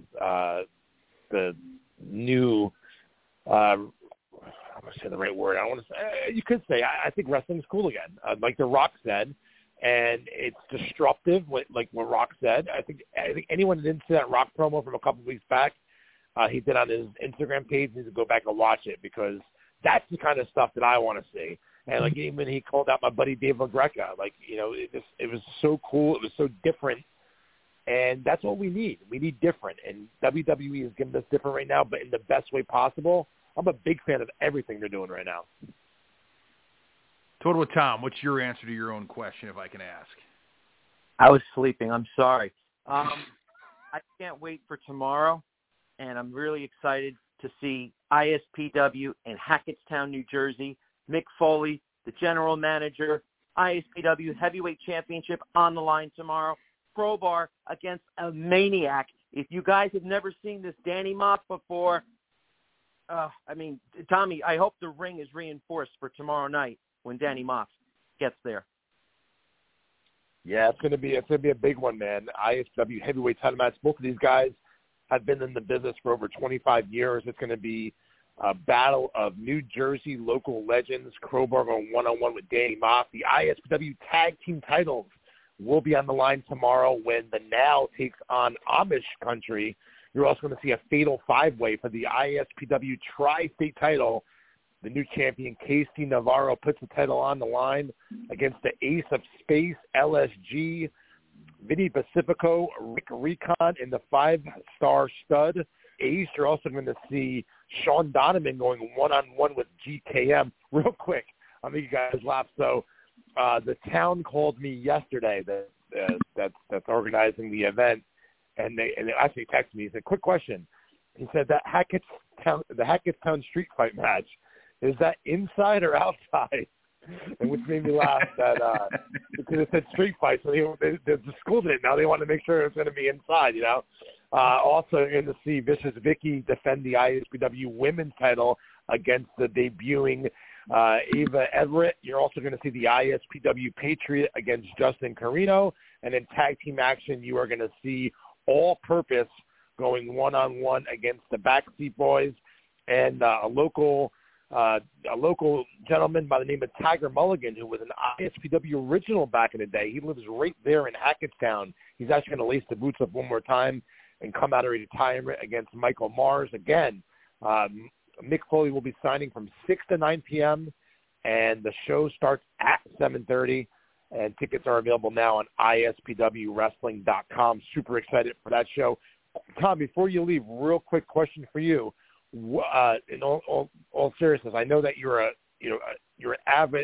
the new. I'm going to say the right word. I don't want to say. You could say I think wrestling's cool again, like The Rock said. And it's disruptive, like what Rock said. I think anyone that didn't see that Rock promo from a couple of weeks back, he did on his Instagram page, needs to go back and watch it, because that's the kind of stuff that I want to see. And like even he called out my buddy Dave LaGreca, like it was so cool, it was so different, and that's what we need. We need different, and WWE is giving us different right now, but in the best way possible. I'm a big fan of everything they're doing right now. Total Tom, what's your answer to your own question, if I can ask? I was sleeping. I'm sorry. I can't wait for tomorrow, and I'm really excited to see ISPW in Hackettstown, New Jersey. Mick Foley, the general manager, ISPW Heavyweight Championship on the line tomorrow. Crowbar against a maniac. If you guys have never seen this Danny Moss before, Tommy, I hope the ring is reinforced for tomorrow night when Danny Moss gets there. Yeah, it's gonna be a big one, man. ISW heavyweight title match. Both of these guys have been in the business for over 25 years. It's going to be a battle of New Jersey local legends. Crowbar going one-on-one with Danny Moss. The ISPW tag team titles will be on the line tomorrow when the Now takes on Amish Country. You're also going to see a fatal five-way for the ISPW tri-state title. The new champion, Casey Navarro, puts the title on the line against the Ace of Space, LSG, Vinny Pacifico, Rick Recon, and the 5-star stud. Ace, you're also going to see Sean Donovan going one-on-one with GKM. Real quick, I'll make you guys laugh. So the town called me yesterday that's organizing the event, and they actually texted me. He said, quick question. He said that the Hackettstown street fight match, is that inside or outside? And which made me laugh because it said street fight, so the school did it. Now they want to make sure it's going to be inside, you know. Also, you're going to see Vicious Vicky defend the ISPW women's title against the debuting Ava Everett. You're also going to see the ISPW Patriot against Justin Carino. And in tag team action, you are going to see All Purpose going one-on-one against the Backseat Boys and a local gentleman by the name of Tiger Mulligan, who was an ISPW original back in the day. He lives right there in Hackettstown. He's actually going to lace the boots up one more time and come out of retirement against Michael Mars. Again, Mick Foley will be signing from 6 to 9 p.m., and the show starts at 7:30, and tickets are available now on ispwwrestling.com. Super excited for that show. Tom, before you leave, real quick question for you. In all seriousness, I know that you're an avid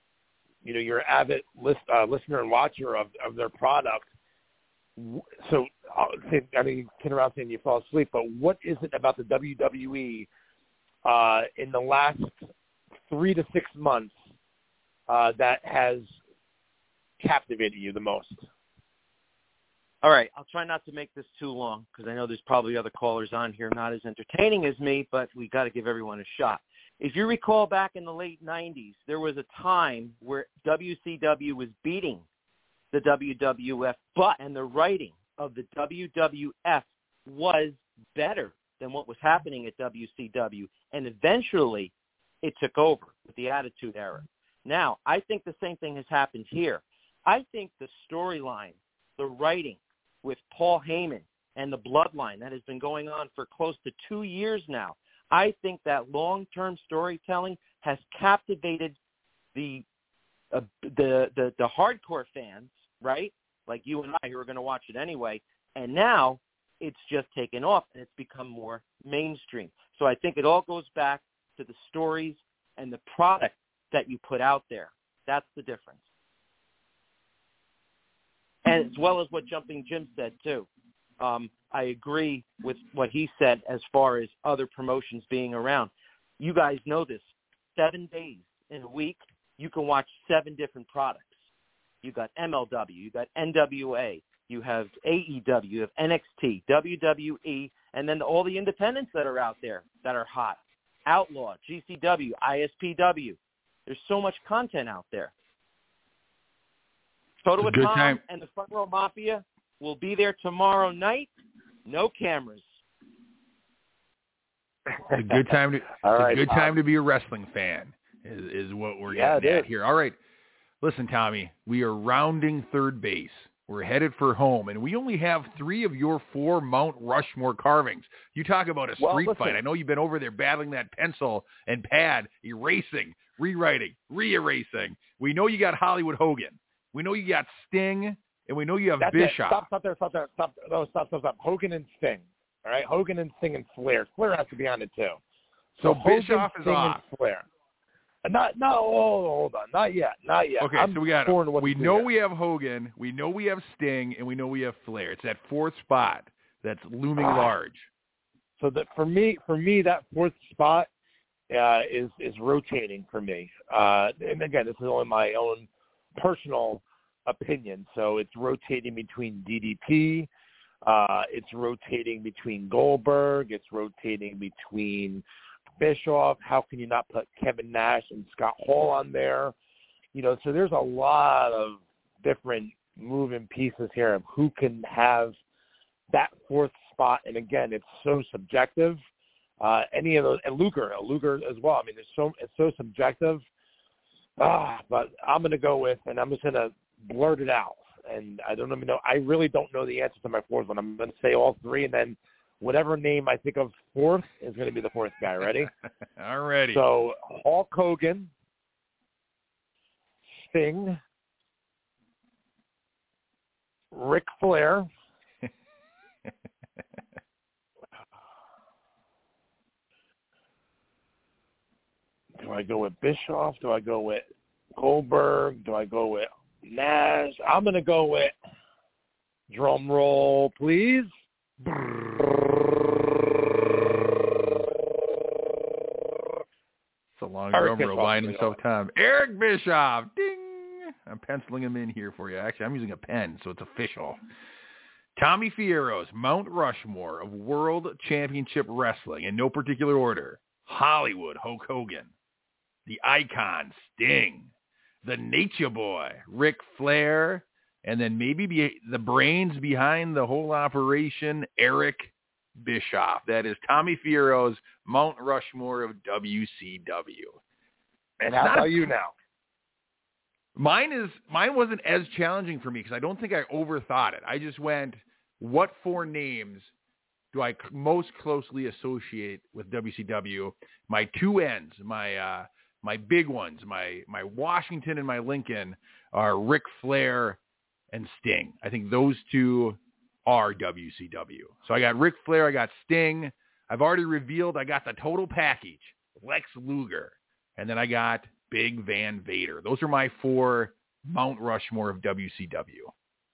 listener and watcher of their product. So I mean, you around saying you fall asleep, but what is it about the WWE in the last 3 to 6 months that has captivated you the most? All right, I'll try not to make this too long because I know there's probably other callers on here not as entertaining as me, but we got to give everyone a shot. If you recall back in the late 90s, there was a time where WCW was beating the WWF, and the writing of the WWF was better than what was happening at WCW, and eventually it took over with the Attitude Era. Now, I think the same thing has happened here. I think the storyline, the writing with Paul Heyman and the Bloodline that has been going on for close to 2 years now, I think that long-term storytelling has captivated the hardcore fans, right? Like you and I who are going to watch it anyway. And now it's just taken off and it's become more mainstream. So I think it all goes back to the stories and the product that you put out there. That's the difference. And as well as what Jumping Jim said too. I agree with what he said as far as other promotions being around. You guys know this. 7 days in a week, you can watch 7 different products. You got MLW, you got NWA, you have AEW, you have NXT, WWE, and then all the independents that are out there that are hot. Outlaw, GCW, ISPW. There's so much content out there. Total with Tom and the Front Row Mafia will be there tomorrow night. No cameras. It's a good time to time to be a wrestling fan is what we're getting at here. All right. Listen, Tommy, we are rounding third base. We're headed for home, and we only have 3 of your 4 Mount Rushmore carvings. You talk about a street fight. I know you've been over there battling that pencil and pad, erasing, rewriting, re-erasing. We know you got Hollywood Hogan. We know you got Sting, and we know you have Bischoff. Stop there. Stop. Hogan and Sting. All right? Hogan and Sting and Flair. Flair has to be on it, too. So Bischoff is off. And Flair. Hold on. Not yet. Okay, so we know we have Hogan, we know we have Sting, and we know we have Flair. It's that 4th spot that's looming large. So that for me, that 4th spot is rotating for me. And again, this is only my own personal opinion. So it's rotating between DDP, it's rotating between Goldberg, it's rotating between Bischoff. How can you not put Kevin Nash and Scott Hall on there? You know, so there's a lot of different moving pieces here of who can have that 4th spot. And again, it's so subjective. Any of those, and Luger as well. I mean, it's so subjective. But I'm going to go with, and I'm just going to blurt it out. And I don't even know. I really don't know the answer to my fourth one. I'm going to say all three, and then whatever name I think of fourth is going to be the fourth guy. Ready? All righty. So Hulk Hogan, Sting, Ric Flair. Do I go with Bischoff? Do I go with Goldberg? Do I go with Nash? I'm going to go with, drum roll, please. It's a long drum roll, buying himself time. Eric Bischoff. Ding. I'm penciling him in here for you. Actually, I'm using a pen, so it's official. Tommy Fierro's Mount Rushmore of World Championship Wrestling, in no particular order. Hollywood, Hulk Hogan. The Icon, Sting. The Nature Boy, Ric Flair. And then maybe the brains behind the whole operation, Eric Bischoff. That is Tommy Fierro's Mount Rushmore of WCW. And how about you now? Mine wasn't as challenging for me because I don't think I overthought it. I just went, what four names do I most closely associate with WCW? My two ends, my big ones, my Washington and my Lincoln are Ric Flair and Sting. I think those two are WCW. So I got Ric Flair, I got Sting. I've already revealed I got the total package, Lex Luger, and then I got Big Van Vader. Those are my four Mount Rushmore of WCW.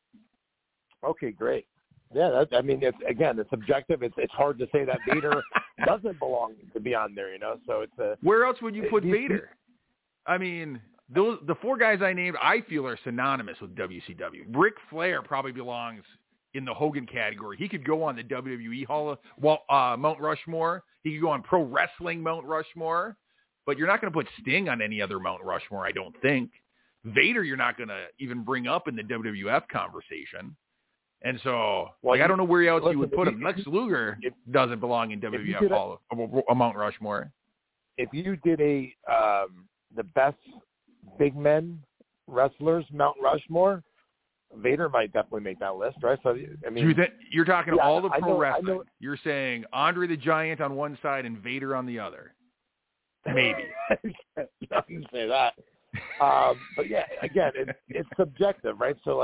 Okay, great. Yeah, it's subjective. It's hard to say that Vader doesn't belong to be on there, So it's where else would you put Vader? I mean, the four guys I named, I feel are synonymous with WCW. Ric Flair probably belongs in the Hogan category. He could go on the WWE Mount Rushmore. He could go on Pro Wrestling Mount Rushmore. But you're not going to put Sting on any other Mount Rushmore, I don't think. Vader, you're not going to even bring up in the WWF conversation. And so, I don't know where else you would put him. Lex Luger doesn't belong in WWF Mount Rushmore. If you did the best big men wrestlers Mount Rushmore, Vader might definitely make that list, right? So, I mean, you're talking all the pro wrestling. You're saying Andre the Giant on one side and Vader on the other. Maybe. I can say that. But yeah, again, it's subjective, right? So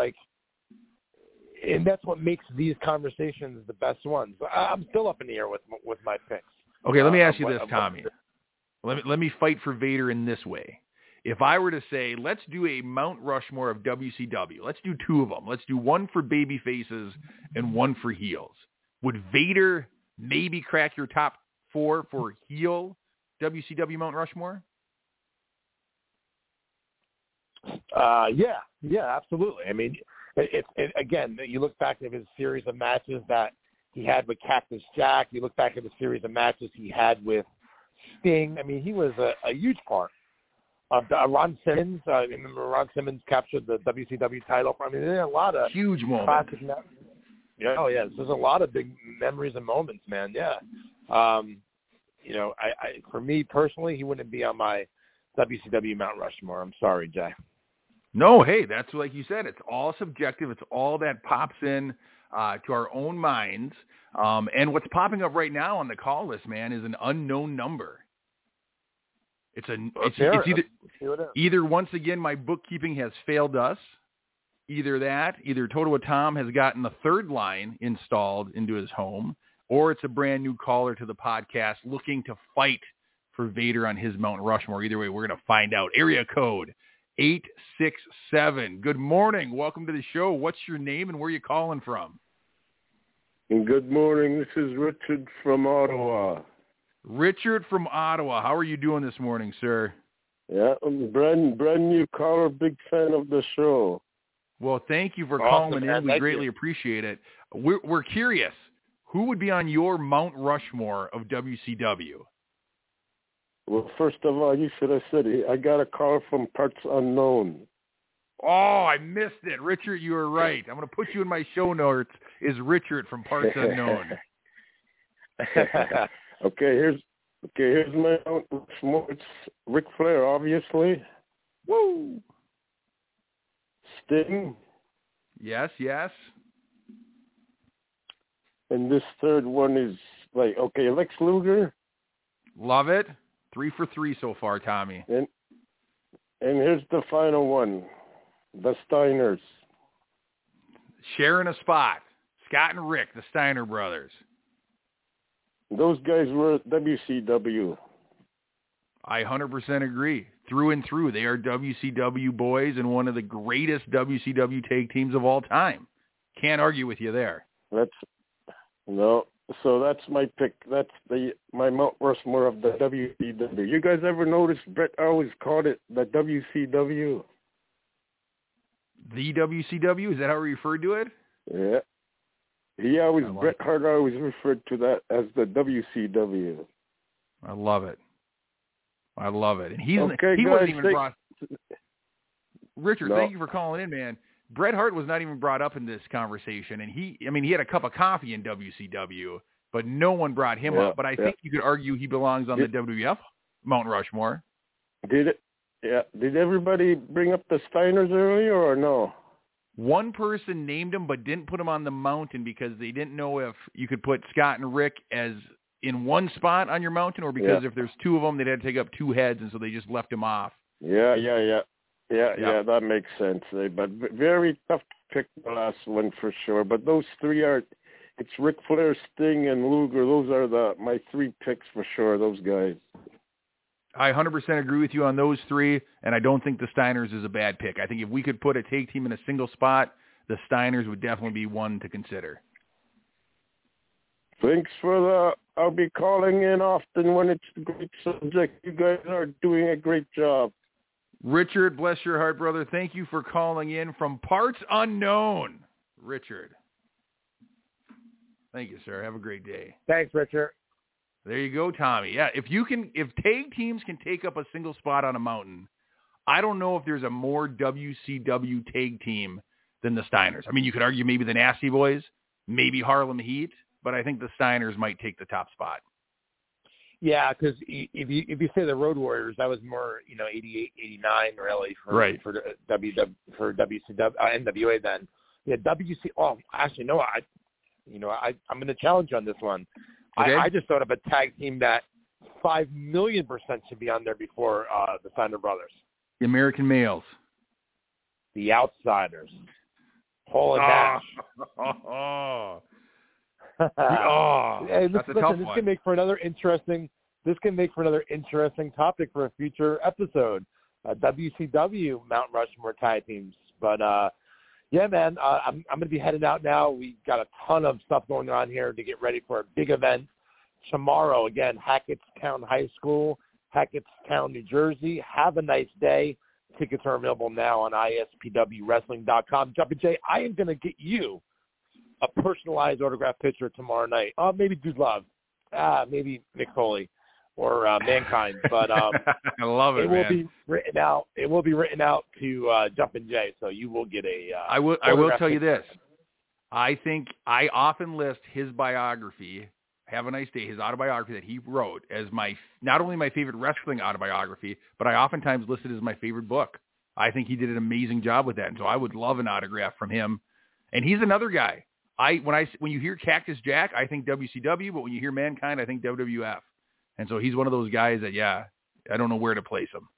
and that's what makes these conversations the best ones. I'm still up in the air with my picks. Okay, let me ask you this, Tommy. Let me fight for Vader in this way. If I were to say, let's do a Mount Rushmore of WCW, let's do two of them. Let's do one for baby faces and one for heels. Would Vader maybe crack your top four for heel WCW Mount Rushmore? Yeah, absolutely. I mean, again, you look back at his series of matches that he had with Cactus Jack. You look back at the series of matches he had with Sting. I mean, he was a huge part of Ron Simmons. Remember Ron Simmons captured the WCW title. I mean, there are a lot of huge moments. Classic there's a lot of big memories and moments, man. Yeah. For me personally, he wouldn't be on my WCW Mount Rushmore. I'm sorry, Jay. No, hey, that's like you said. It's all subjective. It's all that pops in to our own minds. And what's popping up right now on the call list, man, is an unknown number. It's either once again my bookkeeping has failed us. Either Toto Tom has gotten the third line installed into his home, or it's a brand new caller to the podcast looking to fight for Vader on his Mount Rushmore. Either way, we're going to find out. Area code 867. Good morning. Welcome to the show. What's your name and where are you calling from? Good morning. This is Richard from Ottawa. Richard from Ottawa. How are you doing this morning, sir? Yeah, I'm a brand new caller. Big fan of the show. Well, thank you for calling in. We greatly appreciate it. We're curious. Who would be on your Mount Rushmore of WCW? Well, first of all, you should have said I got a call from Parts Unknown. Oh, I missed it. Richard, you were right. I'm going to put you in my show notes. Is Richard from Parts Unknown. Okay, here's my own. It's Ric Flair, obviously. Woo! Sting. Yes, yes. And this third one is Lex Luger. Love it. 3 for 3 so far, Tommy. And here's the final one. The Steiners. Sharing a spot. Scott and Rick, the Steiner brothers. Those guys were at WCW. I 100% agree. Through and through, they are WCW boys and one of the greatest WCW tag teams of all time. Can't argue with you there. So that's my pick. That's my Mount Rushmore of the WCW. You guys ever notice Bret always called it the WCW? The WCW? Is that how he referred to it? Yeah. Bret Hart always referred to that as the WCW. I love it. And he wasn't even brought. Richard, thank you for calling in, man. Bret Hart was not even brought up in this conversation, and he had a cup of coffee in WCW, but no one brought him up. But I think you could argue he belongs on the WWF Mount Rushmore. Did it? Yeah. Did everybody bring up the Steiners earlier or no? One person named him but didn't put him on the mountain because they didn't know if you could put Scott and Rick as in one spot on your mountain or because if there's two of them, they'd have to take up two heads, and so they just left him off. Yeah, that makes sense. But very tough to pick the last one for sure. But those three it's Ric Flair, Sting, and Luger. Those are my three picks for sure, those guys. I 100% agree with you on those three, and I don't think the Steiners is a bad pick. I think if we could put a tag team in a single spot, the Steiners would definitely be one to consider. Thanks I'll be calling in often when it's a great subject. You guys are doing a great job. Richard, bless your heart, brother. Thank you for calling in from Parts Unknown. Richard. Thank you, sir. Have a great day. Thanks, Richard. There you go, Tommy. Yeah, if tag teams can take up a single spot on a mountain, I don't know if there's a more WCW tag team than the Steiners. I mean, you could argue maybe the Nasty Boys, maybe Harlem Heat, but I think the Steiners might take the top spot. Yeah, because if you say the Road Warriors, that was more 88, 89 really for WCW, NWA then. Yeah, WC. Oh, actually, no, I'm going to challenge you on this one. Okay. I just thought of a tag team that 5,000,000% should be on there before the Steiner brothers. The American Males. The Outsiders. Hall and Nash. Hey, that's a tough one. This can make for another interesting topic for a future episode. WCW Mount Rushmore tag teams. But yeah, man, I'm going to be heading out now. We got a ton of stuff going on here to get ready for a big event tomorrow. Again, Hackettstown High School, Hackettstown, New Jersey. Have a nice day. Tickets are available now on ispwwrestling.com. Jumpin' Jay, I am going to get you a personalized autograph picture tomorrow night. Maybe Dude Love. Maybe Mick Foley or Mankind. But I love it, it will be written out. It will be written out to Jumpin' Jay, so you will get a I will tell you this. I think I often list his biography, Have a Nice Day, his autobiography that he wrote, as not only my favorite wrestling autobiography, but I oftentimes list it as my favorite book. I think he did an amazing job with that, and so I would love an autograph from him. And he's another guy. When you hear Cactus Jack, I think WCW, but when you hear Mankind, I think WWF. And so he's one of those guys that, I don't know where to place him.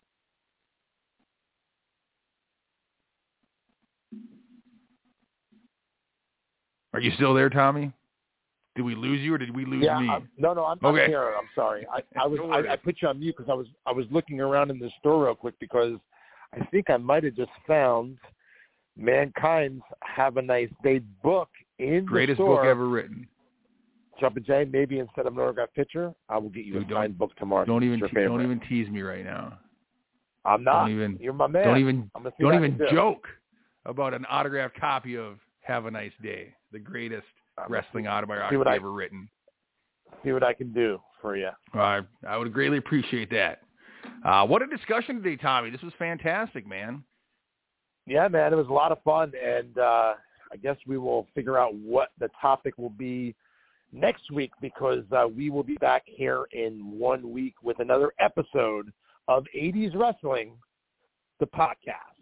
Are you still there, Tommy? Did we lose you or did we lose me? No, I'm okay. here. I'm sorry. I put you on mute because I was looking around in the store real quick because I think I might have just found Mankind's Have a Nice Day book in Greatest the store. book ever written. Jumpin' Jay, maybe instead of an autograph picture, I will get you a signed book tomorrow. Don't even tease me right now. I'm not. You're my man. Don't even joke about an autographed copy of Have a Nice Day, the greatest wrestling autobiography ever written. See what I can do for you. I would greatly appreciate that. What a discussion today, Tommy. This was fantastic, man. Yeah, man, it was a lot of fun, and I guess we will figure out what the topic will be next week, because we will be back here in 1 week with another episode of 80s Wrestling, the podcast.